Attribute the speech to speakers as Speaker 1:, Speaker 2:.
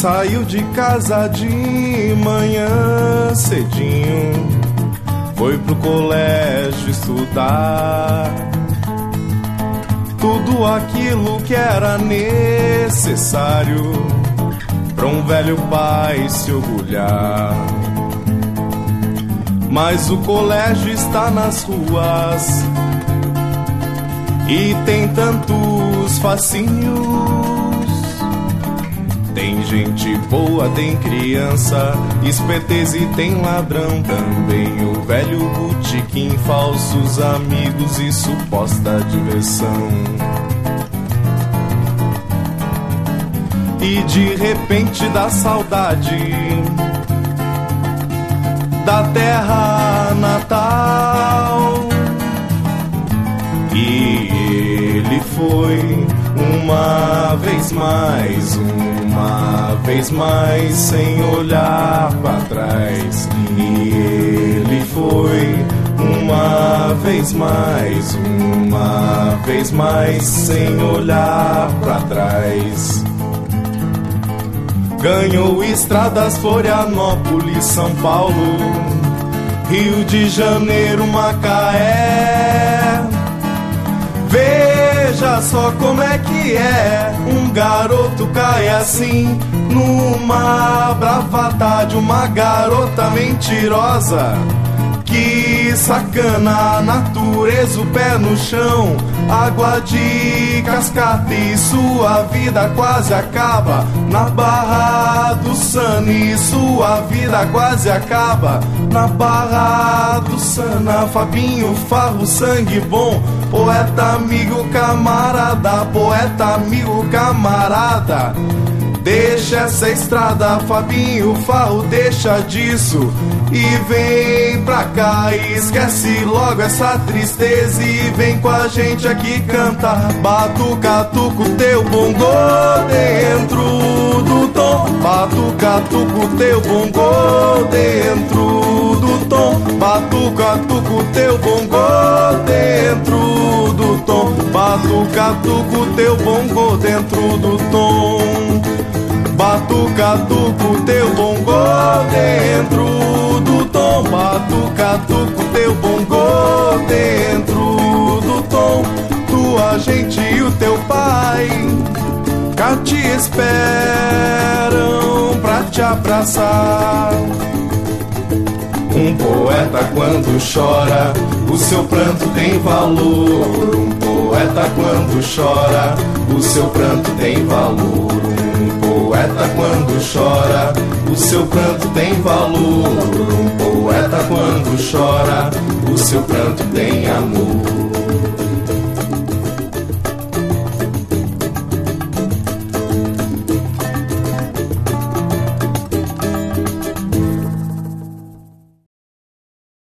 Speaker 1: Saiu de casa de manhã cedinho, foi pro colégio estudar tudo aquilo que era necessário pra um velho pai se orgulhar. Mas o colégio está nas ruas e tem tantos fascínios. Tem gente boa, tem criança, esperteza e tem ladrão também. O velho botequim, falsos amigos e suposta diversão. E de repente dá saudade da terra natal. E ele foi uma vez mais, sem olhar pra trás. E ele foi uma vez mais, sem olhar pra trás. Ganhou estradas, Florianópolis, São Paulo, Rio de Janeiro, Macaé. Veja só como é que é, um garoto cai assim numa bravata de uma garota mentirosa que sacana a natureza, o pé no chão, água de cascata e sua vida quase acaba na Barra do Sana. E sua vida quase acaba na Barra do Sana. Fabinho Farro, sangue bom, poeta amigo camarada, poeta amigo camarada. Deixa essa estrada, Fabinho Farro, deixa disso e vem pra cá. E esquece logo essa tristeza e vem com a gente aqui cantar. Batucatuco teu bongo dentro do tom, batucatuco teu bongo dentro do tom, batucatuco teu bongo dentro do tom, batucatuco teu bongo dentro do tom. Batucatuco teu bongo dentro do tom, batucatuco teu bongo dentro do tom. Tua gente e o teu pai cá te esperam pra te abraçar. Um poeta quando chora, o seu pranto tem valor. Um poeta quando chora, o seu pranto tem valor. Poeta quando chora, o seu pranto tem valor. Um poeta quando chora, o seu pranto tem amor.